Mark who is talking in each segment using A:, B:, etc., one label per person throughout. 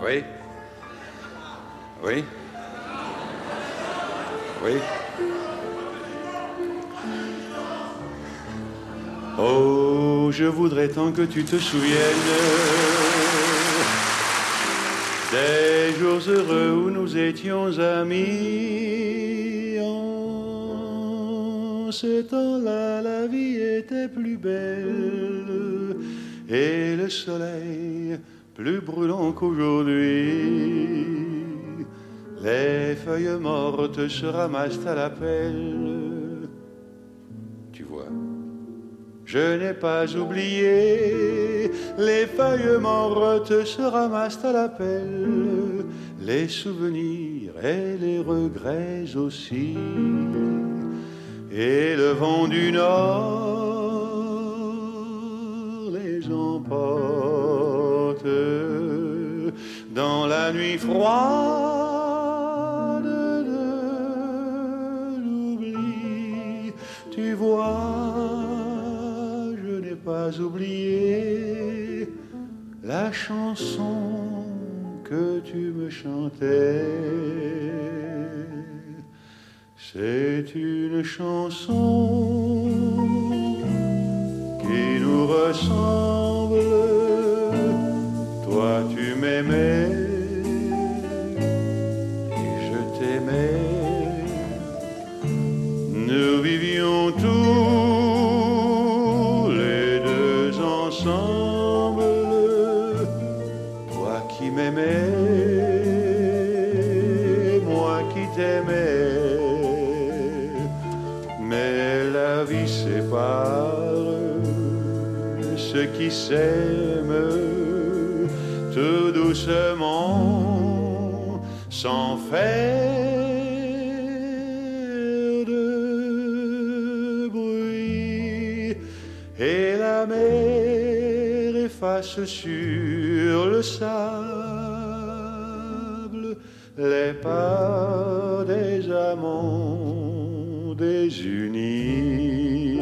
A: Oui. Oui. Oui. Oh, je voudrais tant que tu te souviennes des jours heureux où nous étions amis. En ce temps-là, la vie était plus belle et le soleil plus brûlant qu'aujourd'hui. Les feuilles mortes se ramassent à la pelle. Tu vois, je n'ai pas oublié. Les feuilles mortes se ramassent à la pelle. Les souvenirs et les regrets aussi. Et le vent du nord les emporte dans la nuit froide de l'oubli. Tu vois, je n'ai pas oublié la chanson que tu me chantais. C'est une chanson qui nous ressemble. Toi tu m'aimais et je t'aimais. Nous vivions tous les deux ensemble. Toi qui m'aimais, moi qui t'aimais. Mais la vie sépare ceux qui s'aiment tout doucement, sans faire de bruit. Et la mer efface sur le sable les pas des amants désunis.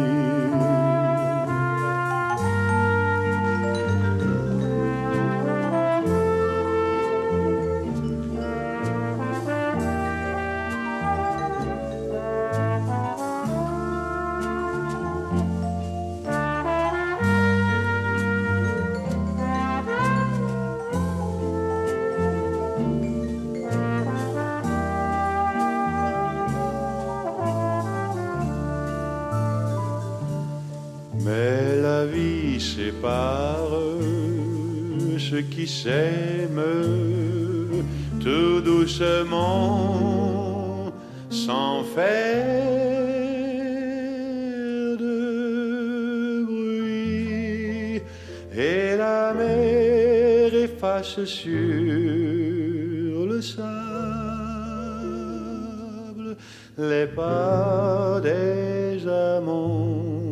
A: Mais la vie sépare ceux qui s'aiment tout doucement, sans faire de bruit. Et la mer efface sur le sable les pas des amants